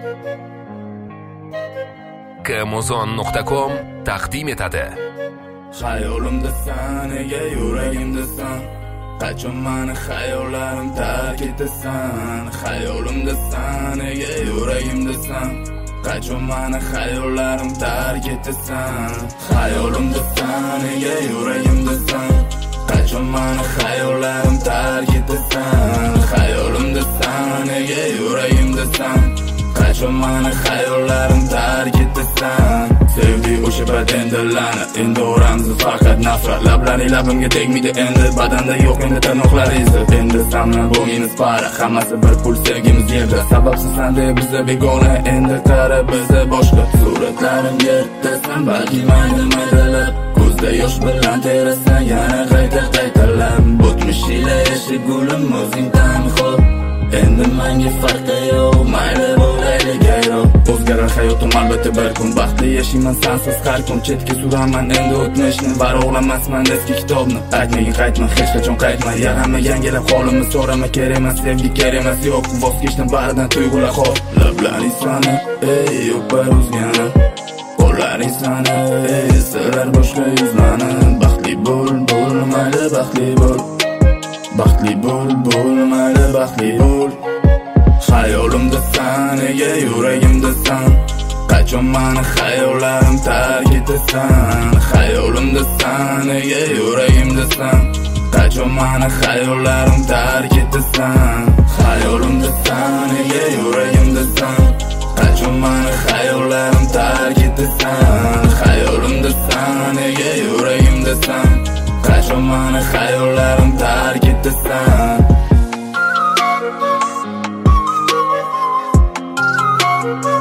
kmuzon.com taqdim etadi. Xayolimdasan, nega yuragimdasan? Qachon meni xayollarim tark etasan? Xayolimdasan, nega yuragimdasan? Qachon meni xayollarim tark etasan? Xayolimdasan, nega yuragimdasan? Qachon meni xayollarim tark etasan? Xayolimdasan, nega yuragimdasan? Qachon meni xayollarim tark etasan? Sevgi o'sha badendilarni endi o'ramiz faqat nafrat. Lablaring labimga tegmaydi endi, badanda yo'q endi tirnoqlar izi. Endi samlan bo'lmaymiz para, hammasi bir pul, sevgimiz yerda. Sababsiz sende bizda begona, endi qara bizda boshqa. Suratlarim yerdasan, balki mayda-maydalab, ko'zda yosh bilan terasan, yana qayta-qaytalab. O'tmish ila yashagulim o'zing tanho, endi menga farqi yo'q, mayli bo'laylik gayro. O'zgarar hayotim albatta bir kun, baxtli yashayman sensiz har kun. Chetga suraman endi o'tmishni, varog'lamasman eski kitobni. Aytmagin qaytma, hech qachon qaytma, hamma yangilab holimni so'rama. Kerak emas sevgi, kerak emas yo'q, voz kechdim baridan tuyg'ular xor. Lablaring sani, ey o'par o'zgani, qo'llaring sani, ey silar boshqa yuzlani. Baxtli bo'l, mayli baxtli bo'l, baxtli bo'l, mayli baxtli bo'l. Xayolimdasan, nega yuragimdasan? Qachon meni xayollarim tark etasan? Xayolimdasan, nega yuragimdasan? Qachon meni xayollarim tark etasan? Xayolimdasan, nega yuragimdasan? Qachon meni xayollarim tark etasan? Xayolimdasan, nega yuragimdasan? Qachon meni xayollarim tark etasan?